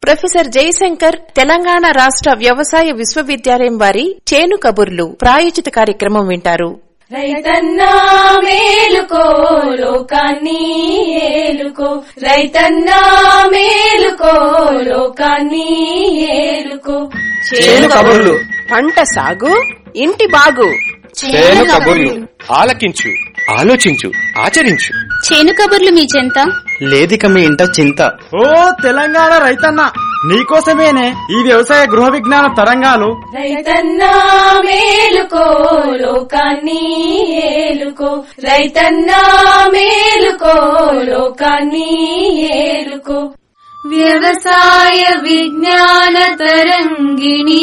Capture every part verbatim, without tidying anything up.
Professor Jayashankar Telangana రాష్ట్ర వ్యవసాయ విశ్వవిద్యాలయం వారి చేను కబుర్లు ప్రాయోజిత కార్యక్రమం వింటారు. రైతన్నా మేలుకో లోకాన్ని ఏలుకో, రైతన్నా మేలుకో లోకాన్ని ఏలుకో. చేను కబుర్లు, పంట సాగు ఇంటి బాగు. చేను కబుర్లు ఆలకించు, ఆలోచించు, ఆచరించు. చేను కబుర్లు మీ చెంత లేదిక మీ ఇంట చింత. ఓ తెలంగాణ రైతన్న, నీకోసమేనే ఈ వ్యవసాయ గృహ విజ్ఞాన తరంగాలు. రైతన్నా మేలుకో లోకాన్ని ఏలుకో, రైతన్నా మేలుకో లోకాన్ని ఏలుకో. వ్యవసాయ విజ్ఞాన తరంగిణి,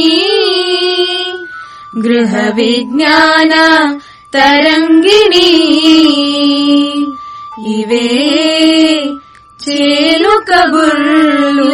గృహ విజ్ఞాన తరంగిణి, ఇవే చేను కబుర్లు.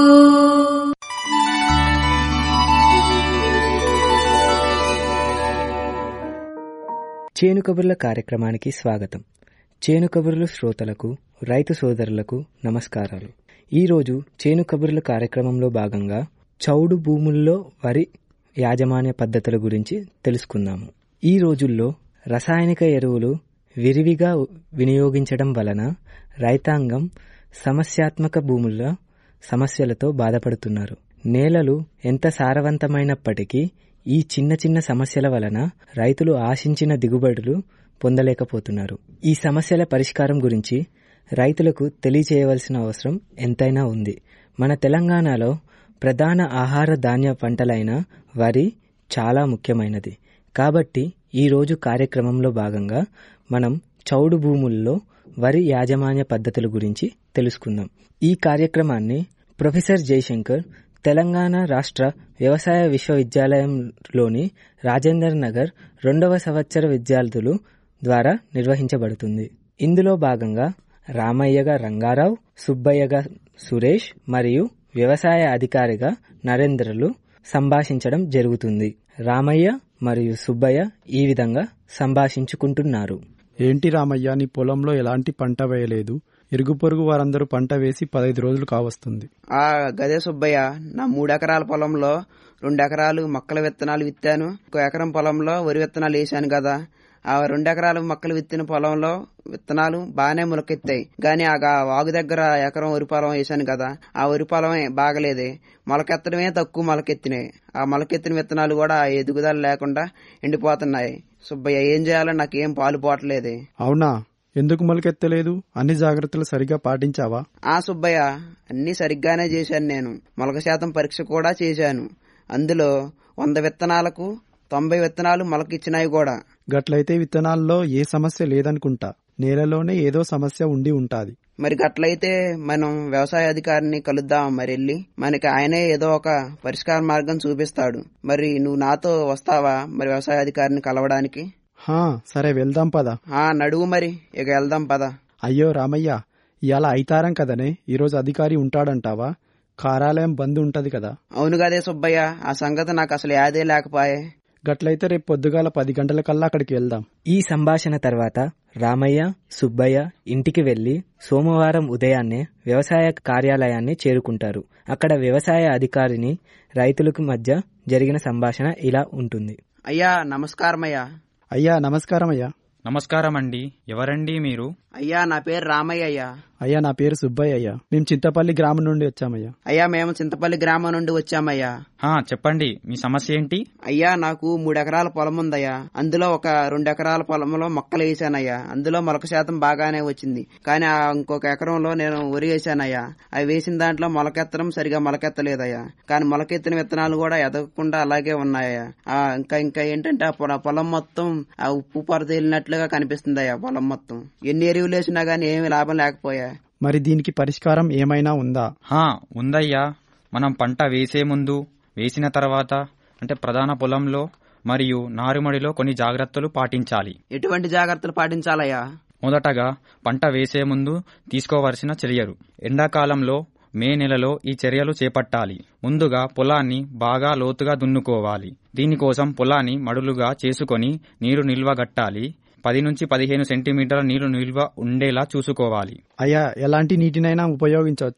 చేను కబుర్ల కార్యక్రమానికి స్వాగతం. చేను కబుర్లు శ్రోతలకు, రైతు సోదరులకు నమస్కారాలు. ఈరోజు చేను కబుర్ల కార్యక్రమంలో భాగంగా చౌడు భూముల్లో వరి యాజమాన్య పద్ధతుల గురించి తెలుసుకుందాము. ఈ రోజుల్లో రసాయనిక ఎరువులు విరివిగా వినియోగించడం వలన రైతాంగం సమస్యాత్మక భూముల సమస్యలతో బాధపడుతున్నారు. నేలలు ఎంత సారవంతమైనప్పటికీ ఈ చిన్న చిన్న సమస్యల వలన రైతులు ఆశించిన దిగుబడులు పొందలేకపోతున్నారు. ఈ సమస్యల పరిష్కారం గురించి రైతులకు తెలియచేయవలసిన అవసరం ఎంతైనా ఉంది. మన తెలంగాణలో ప్రధాన ఆహార ధాన్య పంటలైన వరి చాలా ముఖ్యమైనది. కాబట్టి ఈరోజు కార్యక్రమంలో భాగంగా మనం చౌడు భూముల్లో వరి యాజమాన్య పద్ధతుల గురించి తెలుసుకుందాం. ఈ కార్యక్రమాన్ని ప్రొఫెసర్ జయశంకర్ తెలంగాణ రాష్ట్ర వ్యవసాయ విశ్వవిద్యాలయంలోని రాజేందర్ నగర్ రెండవ సంవత్సర విద్యార్థులు ద్వారా నిర్వహించబడుతుంది. ఇందులో భాగంగా రామయ్యగా రంగారావు, సుబ్బయ్యగా సురేష్ మరియు వ్యవసాయ అధికారిగా నరేంద్రలు సంభాషించడం జరుగుతుంది. రామయ్య మరియు సుబ్బయ్య ఈ విధంగా సంభాషించుకుంటున్నారు. ఏంటి రామయ్య, నీ పొలంలో ఎలాంటి పంట వేయలేదు, ఇరుగు పొరుగు వారందరూ పంట వేసి పదహైదు రోజులు కావస్తుంది. ఆ గదే సుబ్బయ్య, నా మూడెకరాల పొలంలో రెండు ఎకరాలు మొక్కల విత్తనాలు విత్తాను. ఒక ఎకరం పొలంలో వరి విత్తనాలు వేసాను కదా. ఆ రెండు ఎకరాలు మొక్కలు విత్తిన పొలంలో విత్తనాలు బాగానే మొలకెత్తాయి. గాని ఆ వాగు దగ్గర ఎకరం వరి పొలం వేసాను కదా, ఆ వరి పొలమే బాగలేదే. మొలకెత్తడమే తక్కువ మొలకెత్తినాయి. ఆ మొలకెత్తిన విత్తనాలు కూడా ఎదుగుదల లేకుండా ఎండిపోతున్నాయి. సుబ్బయ్య, ఏం చేయాలో నాకేం పాలు పోవట్లేదే. అవునా, ఎందుకు మొలకెత్తలేదు? అన్ని జాగ్రత్తలు సరిగ్గా పాటించావా? ఆ సుబ్బయ్య, అన్ని సరిగ్గానే చేశాను. నేను మొలక శాతం పరీక్ష కూడా చేశాను. అందులో వంద విత్తనాలకు తొంభై విత్తనాలు మొలకిచ్చినాయి కూడా. గట్లయితే విత్తనాల్లో ఏ సమస్య లేదనుకుంటా, నేలలోనే ఏదో సమస్య ఉండి ఉంటాది. మరి గట్లయితే మనం వ్యవసాయ అధికారిని కలుద్దాం. మరి వెళ్ళి మనకి ఆయనే ఏదో ఒక పరిష్కార మార్గం చూపిస్తాడు. మరి నువ్వు నాతో వస్తావా మరి వ్యవసాయ అధికారిని కలవడానికి? హా, సరే వెళ్దాం పద. ఆ నడువు, మరి ఇక వెళ్దాం పద. అయ్యో రామయ్య, ఇవాళ అయితారం కదనే, ఈరోజు అధికారి ఉంటాడంటావా? కార్యాలయం బంద్ ఉంటది కదా. అవును కదే సుబ్బయ్య, ఆ సంగతి నాకు అసలు యాదే లేకపాయే. గట్లయితే రేపు పొద్దుగాల పది గంటల కల్లా అక్కడికి వెళ్దాం. ఈ సంభాషణ తర్వాత రామయ్య, సుబ్బయ్య ఇంటికి వెళ్లి సోమవారం ఉదయాన్నే వ్యవసాయ కార్యాలయాన్ని చేరుకుంటారు. అక్కడ వ్యవసాయ అధికారిని రైతులకు మధ్య జరిగిన సంభాషణ ఇలా ఉంటుంది. అయ్యా నమస్కారమయ్యా. అయ్యా నమస్కారం. అయ్యా నమస్కారం అండి. ఎవరండి మీరు? అయ్యా నా పేరు రామయ్య. అయ్యా అయ్యా నా పేరు సుబ్బయ్య. అయ్యా మేము చింతపల్లి గ్రామం నుండి వచ్చామయ్యా. అయ్యా మేము చింతపల్లి గ్రామం నుండి వచ్చామయ్యా. చెప్పండి, మీ సమస్య ఏంటి? అయ్యా నాకు మూడెకరాల పొలం ఉందయ్యా. అందులో ఒక రెండు ఎకరాల పొలంలో మొక్కలు వేసానయ్యా. అందులో మొలక శాతం బాగానే వచ్చింది. కానీ ఇంకొక ఎకరంలో నేను వరి వేసానయ్యా. అవి వేసిన దాంట్లో మొలకెత్తడం సరిగా మొలకెత్తలేదయ్యా. కానీ మొలకెత్తిన విత్తనాలు కూడా ఎదగకుండా అలాగే ఉన్నాయా. ఇంకా ఇంకా ఏంటంటే ఆ పొలం మొత్తం ఆ ఉప్పు పొర తేలినట్లుగా కనిపిస్తుందయ్యా. పొలం మొత్తం ఎన్ని ఎరువులు వేసినా గానీ ఏమీ లాభం లేకపోయా. మరి దీనికి పరిష్కారం ఏమైనా ఉందా? హా ఉందయ్యా. మనం పంట వేసే ముందు, వేసిన తర్వాత, అంటే ప్రధాన పొలంలో మరియు నారుమడిలో కొన్ని జాగ్రత్తలు పాటించాలి. ఎటువంటి జాగ్రత్తలు పాటించాలయ్యా? మొదటగా పంట వేసే ముందు తీసుకోవలసిన చర్యలు. ఎండాకాలంలో మే నెలలో ఈ చర్యలు చేపట్టాలి. ముందుగా పొలాన్ని బాగా లోతుగా దున్నుకోవాలి. దీనికోసం పొలాన్ని మడులుగా చేసుకొని నీరు నిల్వగట్టాలి. పది నుంచి పదిహేను సెంటీమీటర్ల నీరు నిల్వ ఉండేలా చూసుకోవాలి. అయ్యా ఎలాంటి నీటినైనా ఉపయోగించవచ్చా?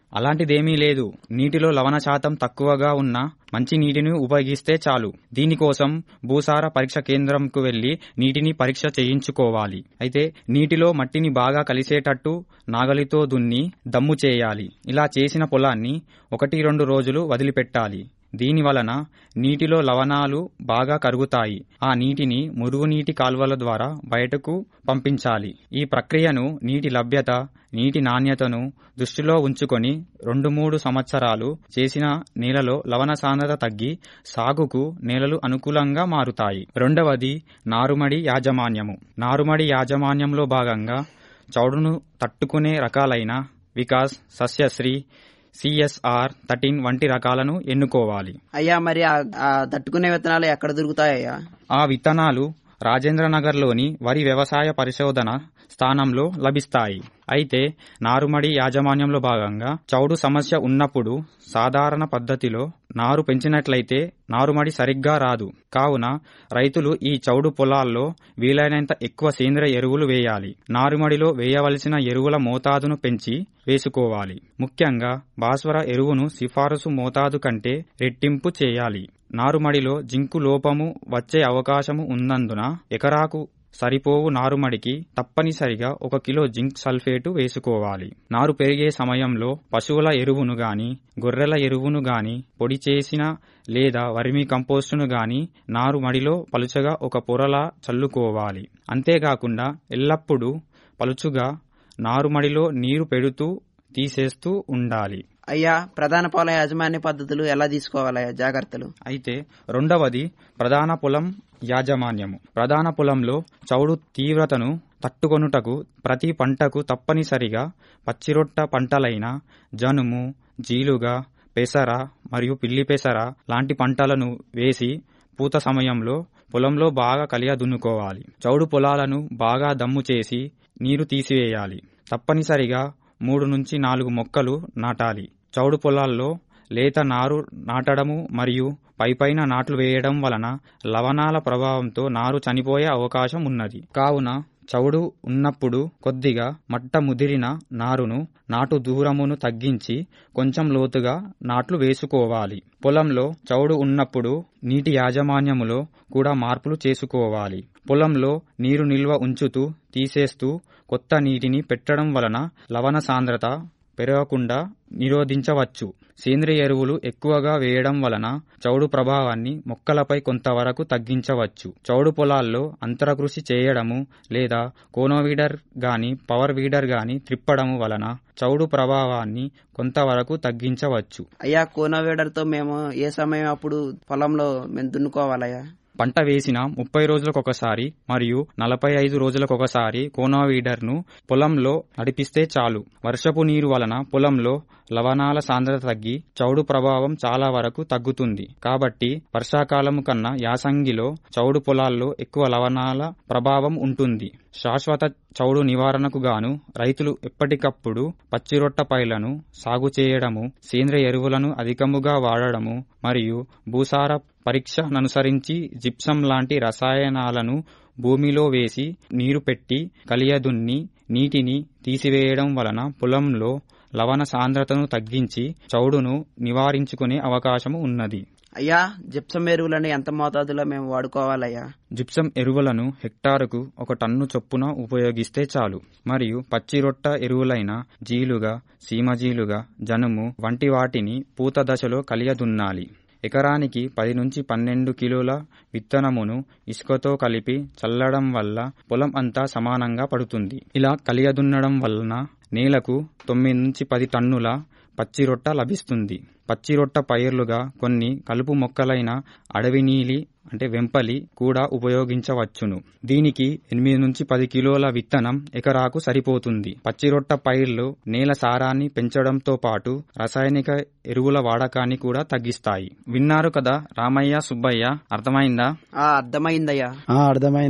అలాంటిదేమీ లేదు. నీటిలో లవణ శాతం తక్కువగా ఉన్న మంచి నీటిని ఉపయోగిస్తే చాలు. దీనికోసం భూసార పరీక్ష కేంద్రంకు వెళ్లి నీటిని పరీక్ష చేయించుకోవాలి. అయితే నీటిలో మట్టిని బాగా కలిసేటట్టు నాగలితో దున్ని దమ్ము చేయాలి. ఇలా చేసిన పొలాన్ని ఒకటి రెండు రోజులు వదిలిపెట్టాలి. దీని వలన నీటిలో లవణాలు బాగా కరుగుతాయి. ఆ నీటిని మురుగునీటి కాల్వల ద్వారా బయటకు పంపించాలి. ఈ ప్రక్రియను నీటి లభ్యత, నీటి నాణ్యతను దృష్టిలో ఉంచుకొని రెండు మూడు సంవత్సరాలు చేసిన నేలలో లవణ సాంద్రత తగ్గి సాగుకు నేలలు అనుకూలంగా మారుతాయి. రెండవది నారుమడి యాజమాన్యము. నారుమడి యాజమాన్యంలో భాగంగా చౌడును తట్టుకునే రకాలైన వికాస్, సస్యశ్రీ, సిఎస్ఆర్ థర్టీన్ వంటి రకాలను ఎన్నుకోవాలి. అయ్యా, మరి ఆ తట్టుకునే విత్తనాలు ఎక్కడ దొరుకుతాయ్యా? ఆ విత్తనాలు రాజేంద్రనగర్లోని వరి వ్యవసాయ పరిశోధన స్థానంలో లభిస్తాయి. అయితే నారుమడి యాజమాన్యంలో భాగంగా చౌడు సమస్య ఉన్నప్పుడు సాధారణ పద్ధతిలో నారు పెంచినట్లయితే నారుమడి సరిగ్గా రాదు. కావున రైతులు ఈ చౌడు పొలాల్లో వీలైనంత ఎక్కువ సేంద్రియ ఎరువులు వేయాలి. నారుమడిలో వేయవలసిన ఎరువుల మోతాదును పెంచి వేసుకోవాలి. ముఖ్యంగా భాస్వర ఎరువును సిఫారసు మోతాదు కంటే రెట్టింపు చేయాలి. నారుమడిలో జింకు లోపము వచ్చే అవకాశము ఉన్నందున ఎకరాకు సరిపోవు నారుమడికి తప్పనిసరిగా ఒక కిలో జింక్ సల్ఫేటు వేసుకోవాలి. నారు పెరిగే సమయంలో పశువుల ఎరువును గాని, గొర్రెల ఎరువును గాని, పొడి చేసిన లేదా వర్మీ కంపోస్టును గాని నారుమడిలో పలుచగా ఒక పొరలా చల్లుకోవాలి. అంతేకాకుండా ఎల్లప్పుడూ పలుచుగా నారుమడిలో నీరు పెడుతూ తీసేస్తూ ఉండాలి. అయ్యా, ప్రధాన పొల యాజమాన్య పద్ధతులు ఎలా తీసుకోవాలయ్యా జాగ్రత్తలు? అయితే రెండవది ప్రధాన పొలం యాజమాన్యము. ప్రధాన పొలంలో చౌడు తీవ్రతను తట్టుకొనుటకు ప్రతి పంటకు తప్పనిసరిగా పచ్చిరొట్ట పంటలైన జనుము, జీలుగా, పెసర మరియు పిల్లి పెసర లాంటి పంటలను వేసి పూత సమయంలో పొలంలో బాగా కలియ దున్నుకోవాలి. చౌడు పొలాలను బాగా దమ్ము చేసి నీరు తీసివేయాలి. తప్పనిసరిగా మూడు నుంచి నాలుగు మొక్కలు నాటాలి. చౌడు పొలాల్లో లేత నారు నాటడము మరియు పైపైన నాట్లు వేయడం వలన లవణాల ప్రభావంతో నారు చనిపోయే అవకాశం ఉన్నది. కావున చౌడు ఉన్నప్పుడు కొద్దిగా మట్ట ముదిరిన నారును నాటు దూరమును తగ్గించి కొంచెం లోతుగా నాట్లు వేసుకోవాలి. పొలంలో చౌడు ఉన్నప్పుడు నీటి యాజమాన్యములో కూడా మార్పులు చేసుకోవాలి. పొలంలో నీరు నిల్వ ఉంచుతూ తీసేస్తూ కొత్త నీటిని పెట్టడం వలన లవణ సాంద్రత పెరగకుండా నిరోధించవచ్చు. సేంద్రియ ఎరువులు ఎక్కువగా వేయడం వలన చౌడు ప్రభావాన్ని మొక్కలపై కొంతవరకు తగ్గించవచ్చు. చౌడు పొలాల్లో అంతరకృషి చేయడము లేదా కోనోవీడర్ గాని పవర్ వీడర్ గాని త్రిప్పడము వలన చౌడు ప్రభావాన్ని కొంతవరకు తగ్గించవచ్చు. అయ్యా, కోనోవీడర్ తో మేము ఏ సమయం అప్పుడు పొలంలో మేము దున్నుకోవాలయ్యా? పంట వేసిన ముప్పై రోజులకొకసారి మరియు నలభై ఐదు రోజులకొకసారి కోనోవీడర్ ను పొలంలో నడిపిస్తే చాలు. వర్షపు నీరు వలన పొలంలో లవణాల సాంద్రత తగ్గి చౌడు ప్రభావం చాలా వరకు తగ్గుతుంది. కాబట్టి వర్షాకాలం కన్నా యాసంగిలో చౌడు పొలాల్లో ఎక్కువ లవణాల ప్రభావం ఉంటుంది. శాశ్వత చౌడు నివారణకు గాను రైతులు ఎప్పటికప్పుడు పచ్చిరొట్ట పైర్లను సాగు చేయడము, సేంద్రియ ఎరువులను అధికముగా వాడడము మరియు భూసార పరీక్షననుసరించి జిప్సం లాంటి రసాయనాలను భూమిలో వేసి నీరు పెట్టి కలియదున్ని నీటిని తీసివేయడం వలన పొలంలో లవణ సాంద్రతను తగ్గించి చౌడును నివారించుకునే అవకాశం ఉన్నది. అయ్యా, జిప్సం ఎరువులను ఎంత మోతాదులో మేము వాడుకోవాలయ్యా? జిప్సం ఎరువులను హెక్టారుకు ఒక టన్ను చొప్పున ఉపయోగిస్తే చాలు. మరియు పచ్చిరొట్ట ఎరువులైన జీలుగా, సీమజీలుగా, జనుము వంటి వాటిని పూత దశలో కలియదున్నాలి. ఎకరానికి పది నుంచి పన్నెండు కిలోల విత్తనమును ఇసుకతో కలిపి చల్లడం వల్ల పొలం అంతా సమానంగా పడుతుంది. ఇలా కలియదున్నడం వలన నేలకు తొమ్మిది నుంచి పది టన్నుల పచ్చిరొట్ట లభిస్తుంది. పచ్చిరొట్ట పైర్లుగా కొన్ని కలుపు మొక్కలైన అడవి నీలి అంటే వెంపలి కూడా ఉపయోగించవచ్చును. దీనికి ఎనిమిది నుంచి పది కిలోల విత్తనం ఎకరాకు సరిపోతుంది. పచ్చిరొట్ట పైర్లు నేల సారాన్ని పెంచడంతో పాటు రసాయనిక ఎరువుల వాడకాన్ని కూడా తగ్గిస్తాయి. విన్నారు కదా రామయ్య, సుబ్బయ్య, అర్థమైందా? అర్థమైందయ్యా. అర్థమైందయ్యా.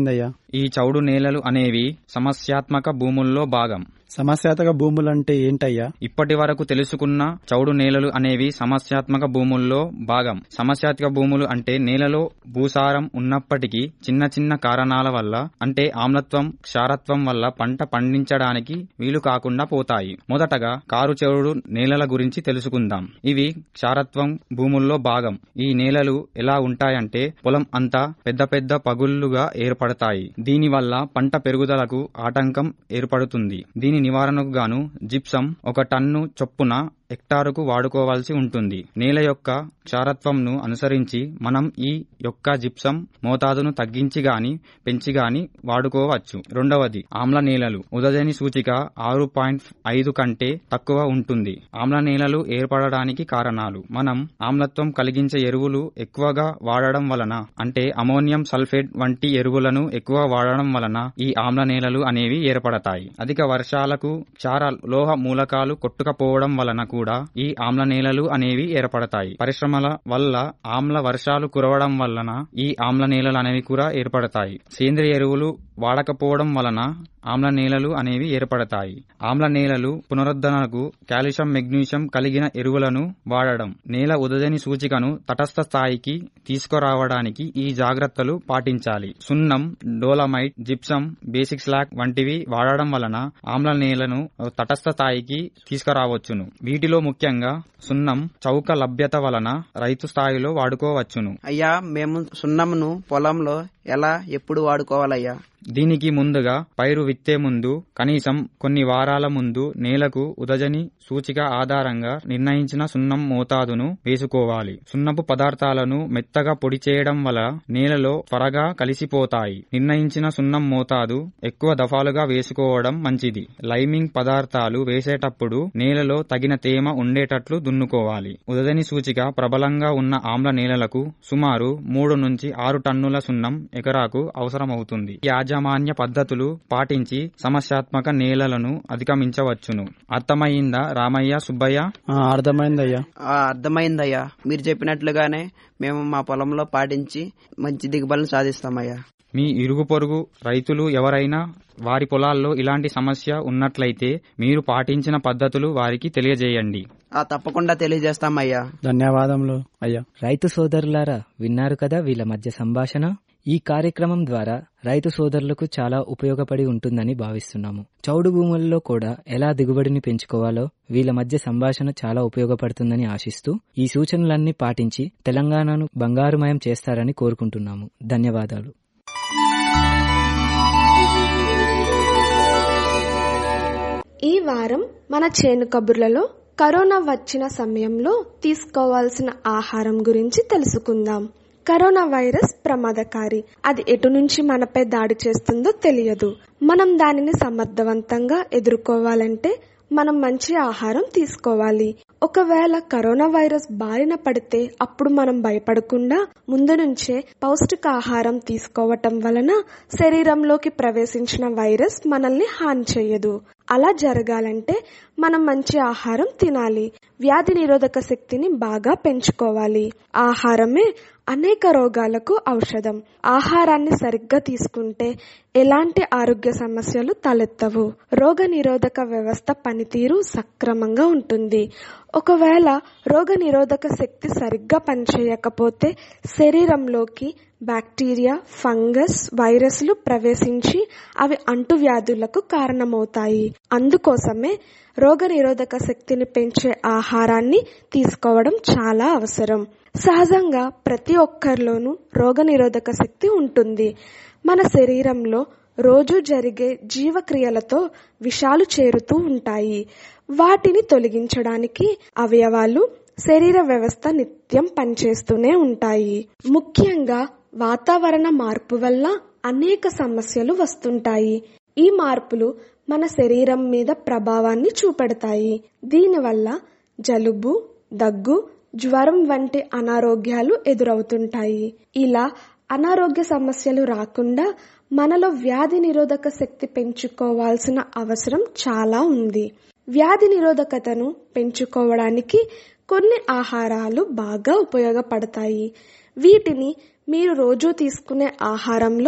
ఈ చౌడు నేలలు అనేవి సమస్యాత్మక భూముల్లో భాగం. సమస్యాత్మక భూములంటే ఏంటయ్యా? ఇప్పటి వరకు తెలుసుకున్న చౌడు నేలలు అనేవి సమస్యాత్మక భూముల్లో భాగం. సమస్యాత్మక భూములు అంటే నేలలో భూసారం ఉన్నప్పటికీ చిన్న చిన్న కారణాల వల్ల అంటే ఆమ్లత్వం, క్షారత్వం వల్ల పంట పండించడానికి వీలు కాకుండా పోతాయి. మొదటగా కారు చౌడు నేలల గురించి తెలుసుకుందాం. ఇవి క్షారత్వం భూముల్లో భాగం. ఈ నేలలు ఎలా ఉంటాయంటే పొలం అంతా పెద్ద పెద్ద పగుళ్లుగా ఏర్పడతాయి. దీనివల్ల పంట పెరుగుదలకు ఆటంకం ఏర్పడుతుంది. దీని నివారణకు గాను జిప్సం ఒక టన్ను చొప్పున హెక్టారుకు వాడుకోవాల్సి ఉంటుంది. నేల యొక్క క్షారత్వంను అనుసరించి మనం ఈ యొక్క జిప్సం మోతాదును తగ్గించి గాని పెంచి గాని వాడుకోవచ్చు. రెండవది ఆమ్ల నేలలు. ఉదజని సూచిక ఆరు పాయింట్ ఐదు కంటే తక్కువ ఉంటుంది. ఆమ్ల నేలలు ఏర్పడడానికి కారణాలు: మనం ఆమ్లత్వం కలిగించే ఎరువులు ఎక్కువగా వాడడం వలన, అంటే అమోనియం సల్ఫేట్ వంటి ఎరువులను ఎక్కువ వాడడం వలన ఈ ఆమ్ల నేలలు అనేవి ఏర్పడతాయి. అధిక వర్షాలకు క్షార లోహ మూలకాలు కొట్టుకపోవడం వలన కూడా ఈ ఆమ్ల నేలలు అనేవి ఏర్పడతాయి. పరిశ్రమల వల్ల ఆమ్ల వర్షాలు కురవడం వలన ఈ ఆమ్ల నేలలు అనేవి కూడా ఏర్పడతాయి. సేంద్రియ ఎరువులు వాడకపోవడం వలన ఆమ్ల నేలలు అనేవి ఏర్పడతాయి. ఆమ్ల నేలలు పునరుద్ధరణకు కాల్షియం, మెగ్నీషియం కలిగిన ఎరువులను వాడడం. నేల ఉదజని సూచికను తటస్థ స్థాయికి తీసుకురావడానికి ఈ జాగ్రత్తలు పాటించాలి. సున్నం, డోలమైట్, జిప్సం, బేసిక్ స్లాగ్ వంటివి వాడడం వలన ఆమ్ల నేలను తటస్థ స్థాయికి తీసుకురావచ్చును. వీటిలో ముఖ్యంగా సున్నం చౌక లభ్యత వలన రైతు స్థాయిలో వాడుకోవచ్చును. అయ్యా, మేము సున్నమును పొలంలో ఎలా ఎప్పుడు వాడుకోవాలయ్యా? దీనికి ముందుగా పైరు విత్తే ముందు కనీసం కొన్ని వారాల ముందు నేలకు ఉదజని సూచిక ఆధారంగా నిర్ణయించిన సున్నం మోతాదును వేసుకోవాలి. సున్నపు పదార్థాలను మెత్తగా పొడి చేయడం వల్ల నేలలో త్వరగా కలిసిపోతాయి. నిర్ణయించిన సున్నం మోతాదు ఎక్కువ దఫాలుగా వేసుకోవడం మంచిది. లైమింగ్ పదార్థాలు వేసేటప్పుడు నేలలో తగిన తేమ ఉండేటట్లు దున్నుకోవాలి. ఉదజని సూచిక ప్రబలంగా ఉన్న ఆమ్ల నేలలకు సుమారు మూడు నుంచి ఆరు టన్నుల సున్నం ఎకరాకు అవసరమవుతుంది. యాజమాన్య పద్ధతులు పాటించి సమస్యాత్మక నేలలను అధిగమించవచ్చును. అర్థమైందా రామయ్య, సుబ్బయ్య? అర్థమైందయ్యా. అర్థమైందయ్యా. మీరు చెప్పినట్లుగానే మేము మా పొలంలో పాటించి మంచి దిగుబడులను సాధిస్తామయ్యా. మీ ఇరుగు పొరుగు రైతులు ఎవరైనా వారి పొలాల్లో ఇలాంటి సమస్య ఉన్నట్లయితే మీరు పాటించిన పద్ధతులు వారికి తెలియజేయండి. తప్పకుండా తెలియజేస్తామయ్యా. ధన్యవాదములు అయ్యా. రైతు సోదరులారా, విన్నారు కదా వీళ్ళ మధ్య సంభాషణ. ఈ కార్యక్రమం ద్వారా రైతు సోదరులకు చాలా ఉపయోగపడి ఉంటుందని భావిస్తున్నాము. చౌడు భూములలో కూడా ఎలా దిగుబడిని పెంచుకోవాలో వీళ్ళ మధ్య సంభాషణ చాలా ఉపయోగపడుతుందని ఆశిస్తూ ఈ సూచనలన్నీ పాటించి తెలంగాణను బంగారుమయం చేస్తారని కోరుకుంటున్నాము. ధన్యవాదాలు. ఈ వారం మన చేను కబుర్లలో కరోనా వచ్చిన సమయంలో తీసుకోవాల్సిన ఆహారం గురించి తెలుసుకుందాం. కరోనా వైరస్ ప్రమాదకారి. అది ఎటు నుంచి మనపై దాడి చేస్తుందో తెలియదు. మనం దానిని సమర్థవంతంగా ఎదుర్కోవాలంటే మనం మంచి ఆహారం తీసుకోవాలి. ఒకవేళ కరోనా వైరస్ బారిన పడితే అప్పుడు మనం భయపడకుండా ముందు నుంచే పౌష్టికాహారం తీసుకోవటం వలన శరీరంలోకి ప్రవేశించిన వైరస్ మనల్ని హాని చేయదు. అలా జరగాలంటే మనం మంచి ఆహారం తినాలి. వ్యాధి నిరోధక శక్తిని బాగా పెంచుకోవాలి. ఆహారమే అనేక రోగాలకు ఔషధం. ఆహారాన్ని సరిగ్గా తీసుకుంటే ఎలాంటి ఆరోగ్య సమస్యలు తలెత్తవు. రోగ నిరోధక వ్యవస్థ పనితీరు సక్రమంగా ఉంటుంది. ఒకవేళ రోగ నిరోధక శక్తి సరిగ్గా పనిచేయకపోతే శరీరంలోకి బ్యాక్టీరియా, ఫంగస్, వైరస్లు ప్రవేశించి అవి అంటువ్యాధులకు కారణమవుతాయి. అందుకోసమే రోగ నిరోధక శక్తిని పెంచే ఆహారాన్ని తీసుకోవడం చాలా అవసరం. సహజంగా ప్రతి ఒక్కరిలోనూ రోగ నిరోధక శక్తి ఉంటుంది. మన శరీరంలో రోజు జరిగే జీవక్రియలతో విషాలు చేరుతూ ఉంటాయి. వాటిని తొలగించడానికి అవయవాలు, శరీర వ్యవస్థ నిత్యం పనిచేస్తూనే ఉంటాయి. ముఖ్యంగా వాతావరణ మార్పు వల్ల అనేక సమస్యలు వస్తుంటాయి. ఈ మార్పులు మన శరీరం మీద ప్రభావాన్ని చూపెడతాయి. దీనివల్ల జలుబు, దగ్గు, జ్వరం వంటి అనారోగ్యాలు ఎదురవుతుంటాయి. ఇలా అనారోగ్య సమస్యలు రాకుండా మనలో వ్యాధి నిరోధక శక్తి పెంచుకోవాల్సిన అవసరం చాలా ఉంది. వ్యాధి నిరోధకతను పెంచుకోవడానికి కొన్ని ఆహారాలు బాగా ఉపయోగపడతాయి. వీటిని మీరు రోజు తీసుకునే ఆహారంలో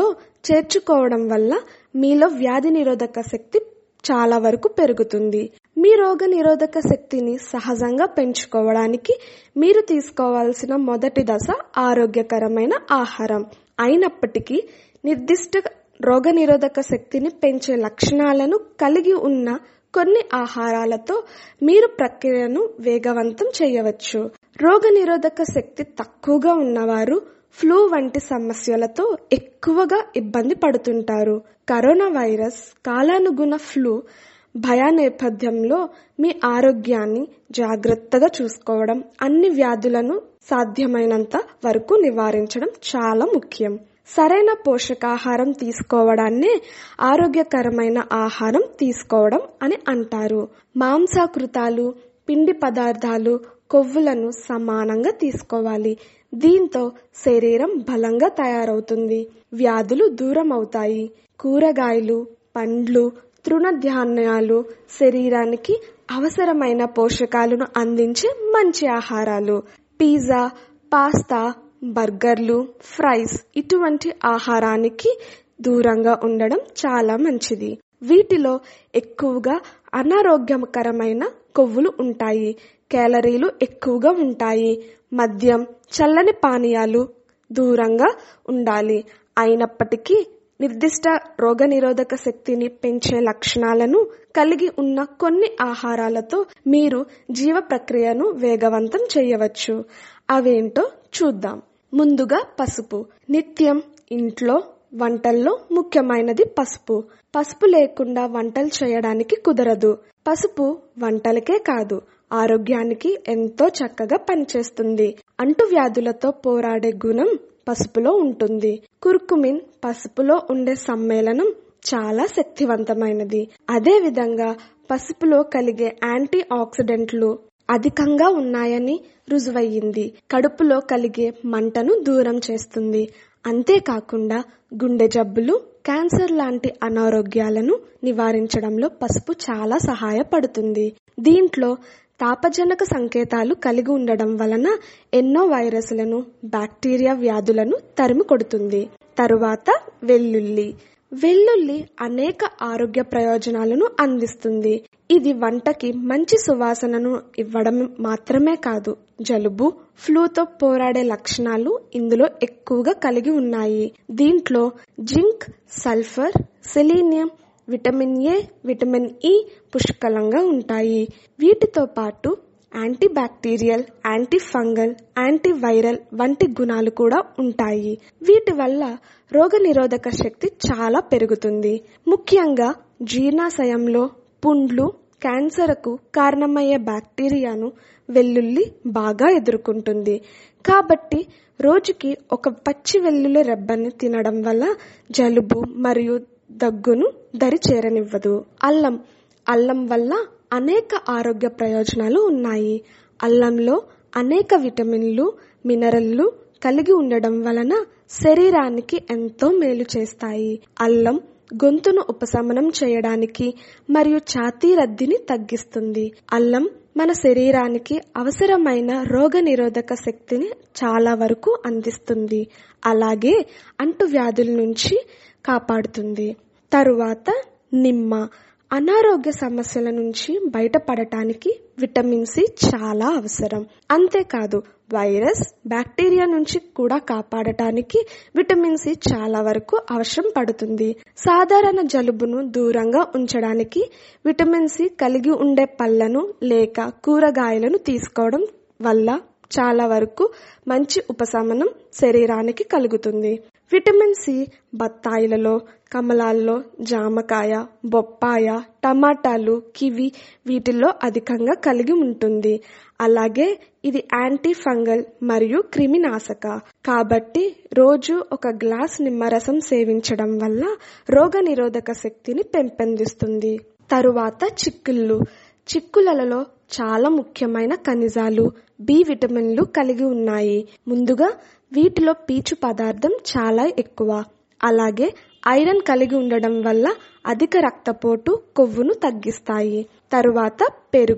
చేర్చుకోవడం వల్ల మీలో వ్యాధి నిరోధక శక్తి చాలా వరకు పెరుగుతుంది. మీ రోగ నిరోధక శక్తిని సహజంగా పెంచుకోవడానికి మీరు తీసుకోవాల్సిన మొదటి దశ ఆరోగ్యకరమైన ఆహారం. అయినప్పటికీ నిర్దిష్ట రోగ నిరోధక శక్తిని పెంచే లక్షణాలను కలిగి ఉన్న కొన్ని ఆహారాలతో మీరు ప్రక్రియను వేగవంతం చేయవచ్చు. రోగ నిరోధక శక్తి తక్కువగా ఉన్నవారు ఫ్లూ వంటి సమస్యలతో ఎక్కువగా ఇబ్బంది పడుతుంటారు. కరోనా వైరస్ కాలానుగుణ ఫ్లూ భయ నేపథ్యంలో మీ ఆరోగ్యాన్ని జాగ్రత్తగా చూసుకోవడం, అన్ని వ్యాధులను సాధ్యమైనంత వరకు నివారించడం చాలా ముఖ్యం. సరైన పోషకాహారం తీసుకోవడాన్నే ఆరోగ్యకరమైన ఆహారం తీసుకోవడం అని అంటారు. మాంసాకృతాలు, పిండి పదార్థాలు, కొవ్వులను సమానంగా తీసుకోవాలి. దీంతో శరీరం బలంగా తయారవుతుంది, వ్యాధులు దూరం అవుతాయి. కూరగాయలు, పండ్లు, తృణధాన్యాలు శరీరానికి అవసరమైన పోషకాలను అందించే మంచి ఆహారాలు. పిజ్జా, పాస్తా, బర్గర్లు, ఫ్రైస్ ఇటువంటి ఆహారానికి దూరంగా ఉండడం చాలా మంచిది. వీటిలో ఎక్కువగా అనారోగ్యకరమైన కొవ్వులు ఉంటాయి, క్యాలరీలు ఎక్కువగా ఉంటాయి. మద్యం, చల్లని పానీయాలు దూరంగా ఉండాలి. అయినప్పటికీ నిర్దిష్ట రోగనిరోధక శక్తిని పెంచే లక్షణాలను కలిగి ఉన్న కొన్ని ఆహారాలతో మీరు జీవ ప్రక్రియను వేగవంతం చేయవచ్చు. అవేంటో చూద్దాం. ముందుగా పసుపు. నిత్యం ఇంట్లో వంటల్లో ముఖ్యమైనది పసుపు. పసుపు లేకుండా వంటలు చేయడానికి కుదరదు. పసుపు వంటలకే కాదు, ఆరోగ్యానికి ఎంతో చక్కగా పనిచేస్తుంది. అంటువ్యాధులతో పోరాడే గుణం పసుపులో ఉంటుంది. కుర్కుమిన్ పసుపులో ఉండే సమ్మేళనం చాలా శక్తివంతమైనది. అదే విధంగా పసుపులో కలిగే యాంటీ ఆక్సిడెంట్లు అధికంగా ఉన్నాయని రుజువయ్యింది. కడుపులో కలిగే మంటను దూరం చేస్తుంది. అంతేకాకుండా గుండె జబ్బులు, క్యాన్సర్ లాంటి అనారోగ్యాలను నివారించడంలో పసుపు చాలా సహాయపడుతుంది. దీంట్లో తాపజనక సంకేతాలు కలిగి ఉండడం వలన ఎన్నో వైరస్లను, బ్యాక్టీరియా వ్యాధులను తరిమి కొడుతుంది. తరువాత వెల్లుల్లి. వెల్లుల్లి అనేక ఆరోగ్య ప్రయోజనాలను అందిస్తుంది. ఇది వంటకి మంచి సువాసనను ఇవ్వడం మాత్రమే కాదు, జలుబు, ఫ్లూతో పోరాడే లక్షణాలు ఇందులో ఎక్కువగా కలిగి ఉన్నాయి. దీంట్లో zinc, sulphur, selenium, vitamin A, vitamin E పుష్కలంగా ఉంటాయి. వీటితో పాటు antibacterial, antifungal, antiviral వంటి గుణాలు కూడా ఉంటాయి. వీటి వల్ల రోగ నిరోధక శక్తి చాలా పెరుగుతుంది. ముఖ్యంగా జీర్ణాశయంలో పుండ్లు, క్యాన్సర్కు కారణమయ్యే బ్యాక్టీరియాను వెల్లుల్లి బాగా ఎదుర్కొంటుంది. కాబట్టి రోజుకి ఒక పచ్చి వెల్లుల్లి రెబ్బని తినడం వల్ల జలుబు మరియు దగ్గును దరి చేరనివ్వదు. అల్లం. అల్లం వల్ల అనేక ఆరోగ్య ప్రయోజనాలు ఉన్నాయి. అల్లంలో అనేక విటమిన్లు, మినరల్లు కలిగి ఉండడం వలన శరీరానికి ఎంతో మేలు చేస్తాయి. అల్లం గొంతును ఉపశమనం చేయడానికి మరియు ఛాతీ రద్దిని తగ్గిస్తుంది. అల్లం మన శరీరానికి అవసరమైన రోగ నిరోధక శక్తిని చాలా వరకు అందిస్తుంది. అలాగే అంటువ్యాధుల నుంచి కాపాడుతుంది. తరువాత నిమ్మ. అనారోగ్య సమస్యల నుంచి బయటపడటానికి విటమిన్ సి చాలా అవసరం. అంతేకాదు వైరస్, బ్యాక్టీరియా నుంచి కూడా కాపాడటానికి విటమిన్ సి చాలా వరకు అవసరం పడుతుంది. సాధారణ జలుబును దూరంగా ఉంచడానికి విటమిన్ సి కలిగి ఉండే పళ్లను లేక కూరగాయలను తీసుకోవడం వల్ల చాలా వరకు మంచి ఉపశమనం శరీరానికి కలుగుతుంది. విటమిన్ సి బత్తాయిలలో, కమలాల్లో, జామకాయ, బొప్పాయ, టమాటాలు, కివి వీటిల్లో అధికంగా కలిగి ఉంటుంది. అలాగే ఇది యాంటీ ఫంగల్ మరియు క్రిమినాశక. కాబట్టి రోజు ఒక గ్లాస్ నిమ్మరసం సేవించడం వల్ల రోగ నిరోధక శక్తిని పెంపొందిస్తుంది. తరువాత చిక్కుళ్ళు. చిక్కులలో చాలా ముఖ్యమైన ఖనిజాలు, బి విటమిన్లు కలిగి ఉన్నాయి. ముందుగా వీటిలో పీచు పదార్థం చాలా ఎక్కువ. అలాగే ఐరన్ కలిగి ఉండడం వల్ల అధిక రక్తపోటు, కొవ్వును తగ్గిస్తాయి. తరువాత పెరుగు.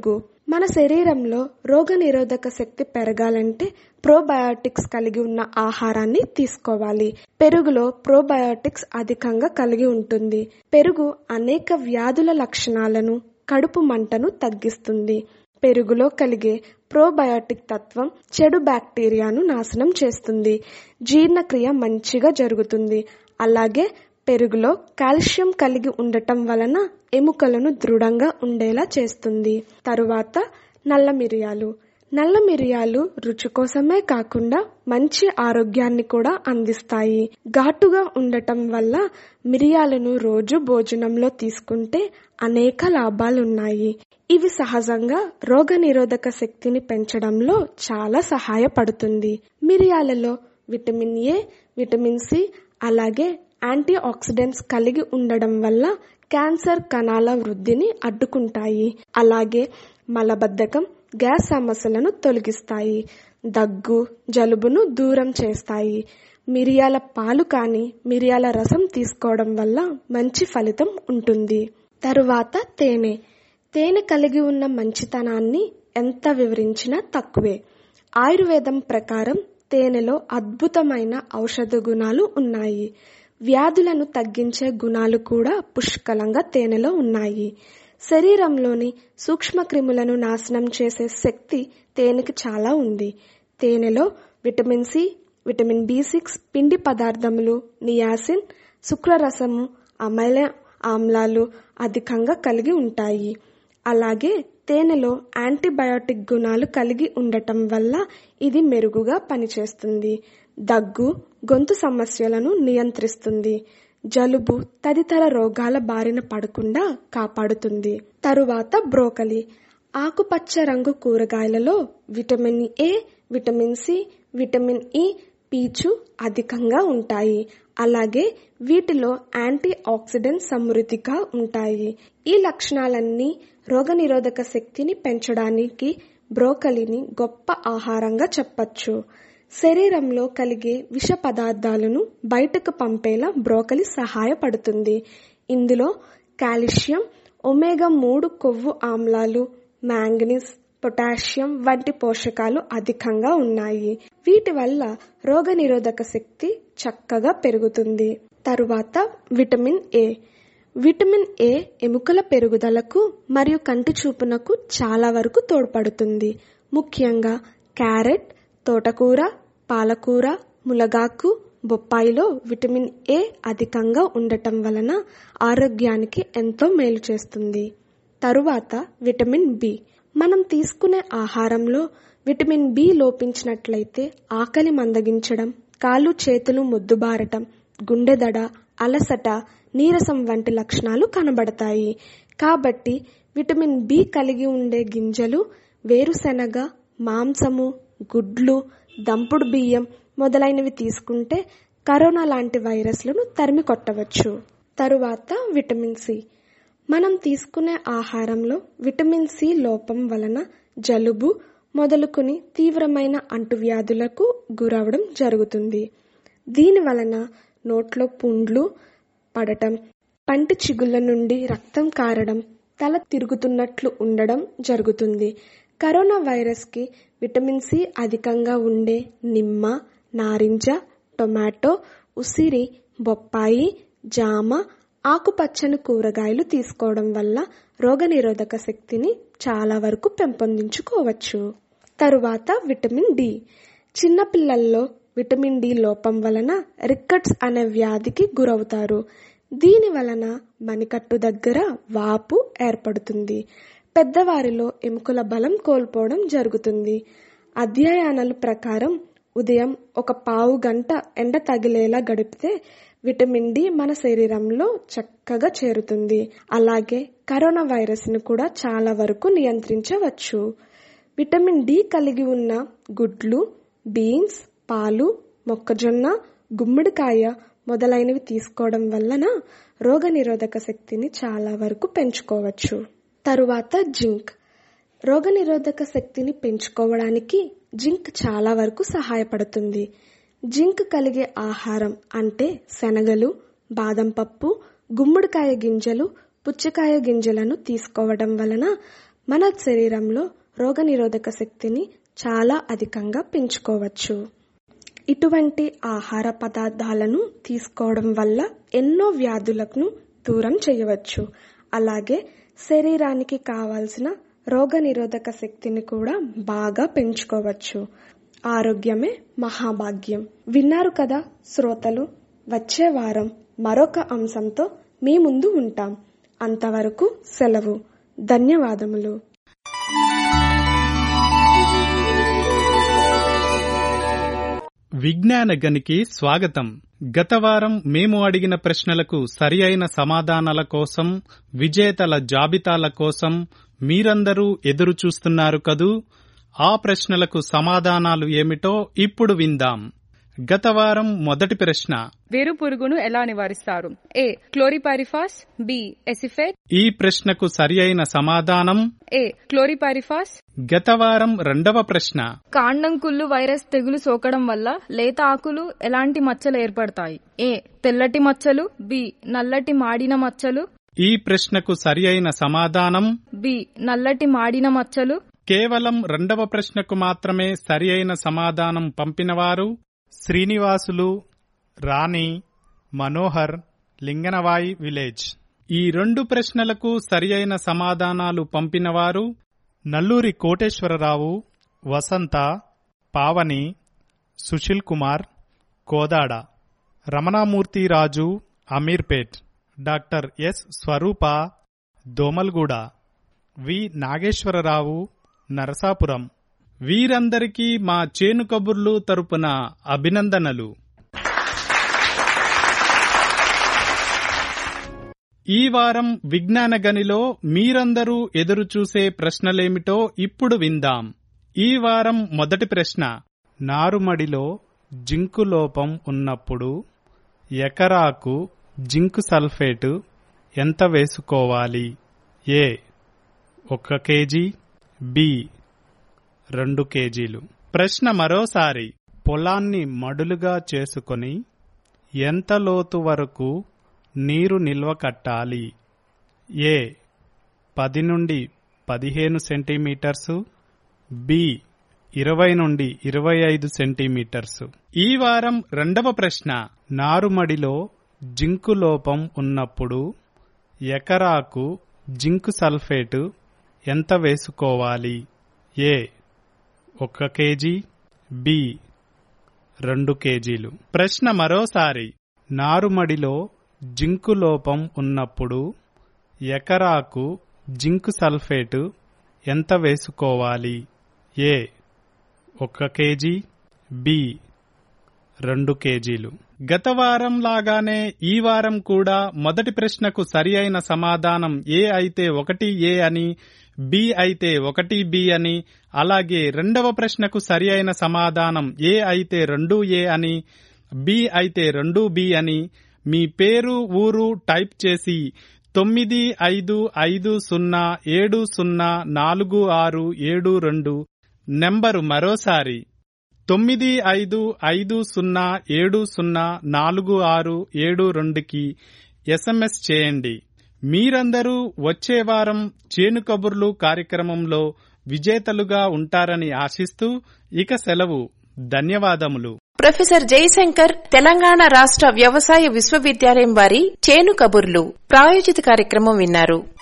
మన శరీరంలో రోగనిరోధక శక్తి పెరగాలంటే ప్రోబయాటిక్స్ కలిగి ఉన్న ఆహారాన్ని తీసుకోవాలి. పెరుగులో ప్రోబయాటిక్స్ అధికంగా కలిగి ఉంటుంది. పెరుగు అనేక వ్యాధుల లక్షణాలను, కడుపు మంటను తగ్గిస్తుంది. పెరుగులో కలిగే ప్రోబయాటిక్ తత్వం చెడు బ్యాక్టీరియాను నాశనం చేస్తుంది. జీర్ణక్రియ మంచిగా జరుగుతుంది. అలాగే పెరుగులో కాల్షియం కలిగి ఉండటం వలన ఎముకలను దృఢంగా ఉండేలా చేస్తుంది. తరువాత నల్ల మిరియాలు. నల్ల మిరియాలు రుచి కోసమే కాకుండా మంచి ఆరోగ్యాన్ని కూడా అందిస్తాయి. ఘాటుగా ఉండటం వల్ల మిరియాలను రోజు భోజనంలో తీసుకుంటే అనేక లాభాలున్నాయి. ఇవి సహజంగా రోగనిరోధక శక్తిని పెంచడంలో చాలా సహాయపడుతుంది. మిరియాలలో విటమిన్ ఏ, విటమిన్ సి, అలాగే యాంటీ ఆక్సిడెంట్స్ కలిగి ఉండడం వల్ల క్యాన్సర్ కణాల వృద్ధిని అడ్డుకుంటాయి. అలాగే మలబద్ధకం, గ్యాస్ సమస్యలను తొలగిస్తాయి. దగ్గు, జలుబును దూరం చేస్తాయి. మిరియాల పాలు కానీ మిరియాల రసం తీసుకోవడం వల్ల మంచి ఫలితం ఉంటుంది. తరువాత తేనె. తేనె కలిగి ఉన్న మంచితనాన్ని ఎంత వివరించినా తక్కువే. ఆయుర్వేదం ప్రకారం తేనెలో అద్భుతమైన ఔషధ గుణాలు ఉన్నాయి. వ్యాధులను తగ్గించే గుణాలు కూడా పుష్కలంగా తేనెలో ఉన్నాయి. శరీరంలోని సూక్ష్మక్రిములను నాశనం చేసే శక్తి తేనెకి చాలా ఉంది. తేనెలో vitamin C, vitamin B six, పిండి పదార్థములు, నియాసిన్, శుక్రరసము, అమైల ఆమ్లాలు అధికంగా కలిగి ఉంటాయి. అలాగే తేనెలో యాంటీబయాటిక్ గుణాలు కలిగి ఉండటం వల్ల ఇది మెరుగుగా పనిచేస్తుంది. దగ్గు, గొంతు సమస్యలను నియంత్రిస్తుంది. జలుబు తదితర రోగాల బారిన పడకుండా కాపాడుతుంది. తరువాత బ్రోకలి. ఆకుపచ్చ రంగు కూరగాయలలో vitamin A, vitamin C, vitamin E, పీచు అధికంగా ఉంటాయి. అలాగే వీటిలో యాంటీ ఆక్సిడెంట్ సమృద్ధిగా ఉంటాయి. ఈ లక్షణాలన్నీ రోగనిరోధక శక్తిని పెంచడానికి బ్రోకలీని గొప్ప ఆహారంగా చెప్పచ్చు. శరీరంలో కలిగే విష పదార్థాలను బయటకు పంపేలా బ్రోకలి సహాయపడుతుంది. ఇందులో కాల్షియం, ఒమేగా మూడు కొవ్వు ఆమ్లాలు, మ్యాంగనీస్, పొటాషియం వంటి పోషకాలు అధికంగా ఉన్నాయి. వీటి వల్ల రోగనిరోధక శక్తి చక్కగా పెరుగుతుంది. తరువాత విటమిన్ ఏ. విటమిన్ ఏ ఎముకల పెరుగుదలకు మరియు కంటి చూపునకు చాలా వరకు తోడ్పడుతుంది. ముఖ్యంగా క్యారెట్, తోటకూర, పాలకూర, ములగాకు, బొప్పాయిలో విటమిన్ ఏ అధికంగా ఉండటం వలన ఆరోగ్యానికి ఎంతో మేలు చేస్తుంది. తరువాత విటమిన్ బి. మనం తీసుకునే ఆహారంలో విటమిన్ బి లోపించినట్లయితే ఆకలి మందగించడం, కాళ్ళు చేతులు మొద్దుబారటం, గుండెదడ, అలసట, నీరసం వంటి లక్షణాలు కనబడతాయి. కాబట్టి విటమిన్ బి కలిగి ఉండే గింజలు, వేరుశెనగ, మాంసము, గుడ్లు, దంపుడు బియ్యం మొదలైనవి తీసుకుంటే కరోనా లాంటి వైరస్లను తరిమి కొట్టవచ్చు. తరువాత విటమిన్ సి. మనం తీసుకునే ఆహారంలో విటమిన్ సి లోపం వలన జలుబు మొదలుకొని తీవ్రమైన అంటువ్యాధులకు గురవడం జరుగుతుంది. దీని వలన నోట్లో పుండ్లు పడటం, పంటి చిగుళ్ళ నుండి రక్తం కారడం, తల తిరుగుతున్నట్లు ఉండడం జరుగుతుంది. కరోనా వైరస్కి విటమిన్ సి అధికంగా ఉండే నిమ్మ, నారింజ, టొమాటో, ఉసిరి, బొప్పాయి, జామ, ఆకుపచ్చని కూరగాయలు తీసుకోవడం వల్ల రోగనిరోధక శక్తిని చాలా వరకు పెంపొందించుకోవచ్చు. తరువాత విటమిన్ డి. చిన్నపిల్లల్లో విటమిన్ డి లోపం వలన రికెట్స్ అనే వ్యాధికి గురవుతారు. దీని వలన మణికట్టు దగ్గర వాపు ఏర్పడుతుంది. పెద్దవారిలో ఎముకల బలం కోల్పోవడం జరుగుతుంది. అధ్యయనాల ప్రకారం ఉదయం ఒక పావు గంట ఎండ తగిలేలా గడిపితే విటమిన్ డి మన శరీరంలో చక్కగా చేరుతుంది. అలాగే కరోనా వైరస్ ను కూడా చాలా వరకు నియంత్రించవచ్చు. విటమిన్ డి కలిగి ఉన్న గుడ్లు, బీన్స్, పాలు, మొక్కజొన్న, గుమ్మడికాయ మొదలైనవి తీసుకోవడం వలన రోగనిరోధక శక్తిని చాలా వరకు పెంచుకోవచ్చు. తరువాత జింక్. రోగనిరోధక శక్తిని పెంచుకోవడానికి జింక్ చాలా వరకు సహాయపడుతుంది. జింక్ కలిగే ఆహారం అంటే శనగలు, బాదం పప్పు, గుమ్మడికాయ గింజలు, పుచ్చకాయ గింజలను తీసుకోవడం వలన మన శరీరంలో రోగనిరోధక శక్తిని చాలా అధికంగా పెంచుకోవచ్చు. ఇటువంటి ఆహార పదార్థాలను తీసుకోవడం వల్ల ఎన్నో వ్యాధులను దూరం చేయవచ్చు. అలాగే శరీరానికి కావాల్సిన రోగనిరోధక శక్తిని కూడా బాగా పెంచుకోవచ్చు. ఆరోగ్యమే మహాభాగ్యం. విన్నారు కదా శ్రోతలు, వచ్చే వారం మరొక అంశంతో మీ ముందు ఉంటాం. అంతవరకు సెలవు. ధన్యవాదములు. విజ్ఞాన గనికి స్వాగతం. గత వారం మేము అడిగిన ప్రశ్నలకు సరి అయిన సమాధానాల కోసం, విజేతల జాబితాల కోసం మీరందరూ ఎదురు చూస్తున్నారు కదూ. ఆ ప్రశ్నలకు సమాధానాలు ఏమిటో ఇప్పుడు విందాం. గత వారం మొదటి ప్రశ్న, వేరు పురుగును ఎలా నివారిస్తారు? A chlorpyrifos, B acephate. ఈ ప్రశ్నకు సరి అయిన సమాధానం ఏ క్లోరిపైరిఫాస్. గత వారం రెండవ ప్రశ్న, కాండం కుళ్ళు వైరస్ తెగులు సోకడం వల్ల లేత ఆకులు ఎలాంటి మచ్చలు ఏర్పడతాయి? ఏ తెల్లటి మచ్చలు, బి నల్లటి మాడిన మచ్చలు. ఈ ప్రశ్నకు సరి అయిన సమాధానం బి నల్లటి మాడిన మచ్చలు. కేవలం రెండవ ప్రశ్నకు మాత్రమే సరి అయిన సమాధానం పంపినవారు శ్రీనివాసులు, రాణి, మనోహర్, లింగనవాయి విలేజ్. ఈ రెండు ప్రశ్నలకు సరి అయిన సమాధానాలు పంపినవారు Nalluri Koteswararao, Vasantha, Pavani, Sushil Kumar, Kodada, Ramanamurthyraju, Ameerpet, doctor S Swaroopa, Domalguda, V Nageswararao, Narasapuram. వీరందరికీ మా చేను కబుర్లు తరపున అభినందనలు. ఈ వారం విజ్ఞాన గనిలో మీరందరూ ఎదురుచూసే ప్రశ్నలేమిటో ఇప్పుడు విందాం. ఈ వారం మొదటి ప్రశ్న, నారుమడిలో జింకు లోపం ఉన్నప్పుడు ఎకరాకు జింకు సల్ఫేటు ఎంత వేసుకోవాలి? ఏ ఒక కేజీ, బి రెండు కేజీలు. ప్రశ్న మరోసారి, పొలాన్ని మడులుగా చేసుకొని ఎంత లోతు వరకు నీరు నిల్వ కట్టాలి? ఏ పది నుండి పదిహేను సెంటీమీటర్సు, బి ఇరవై నుండి ఇరవై ఐదు సెంటీమీటర్సు. ఈ వారం రెండవ ప్రశ్న, నారుమడిలో జింకు లోపం ఉన్నప్పుడు ఎకరాకు జింకు సల్ఫేటు ఎంత వేసుకోవాలి? ఏ ఒక కేజీ, బి రెండు కేజీలు. ప్రశ్న మరోసారి, నారుమడిలో జింకు లోపం ఉన్నప్పుడు ఎకరాకు జింకు సల్ఫేటు ఎంత వేసుకోవాలి? ఏ ఒక కేజీ, బి రెండు కేజీలు. గత వారం లాగానే ఈ వారం కూడా మొదటి ప్రశ్నకు సరి అయిన సమాధానం ఏ అయితే ఒకటి ఏ అని, బి అయితే ఒకటి బి అని, అలాగే రెండవ ప్రశ్నకు సరి అయిన సమాధానం ఏ అయితే రెండు ఏ అని, బి అయితే రెండు బి అని మీ పేరు ఊరు టైప్ చేసి తొమ్మిది ఐదు ఐదు సున్నా ఏడు సున్నా నాలుగు ఆరు ఏడు రెండు నెంబరు మరోసారి తొమ్మిది ఐదు ఐదు సున్నా ఏడు సున్నా నాలుగు ఆరు ఏడు రెండుకి ఎస్ఎంఎస్ చేయండి. మీరందరూ వచ్చే వారం చేను కబుర్లు కార్యక్రమంలో విజేతలుగా ఉంటారని ఆశిస్తూ ఇక సెలవు. ధన్యవాదములు. ప్రొఫెసర్ జయశంకర్ తెలంగాణ రాష్ట్ర వ్యవసాయ విశ్వవిద్యాలయం వారి చేను కబుర్లు ప్రాయోజిత కార్యక్రమం విన్నారు.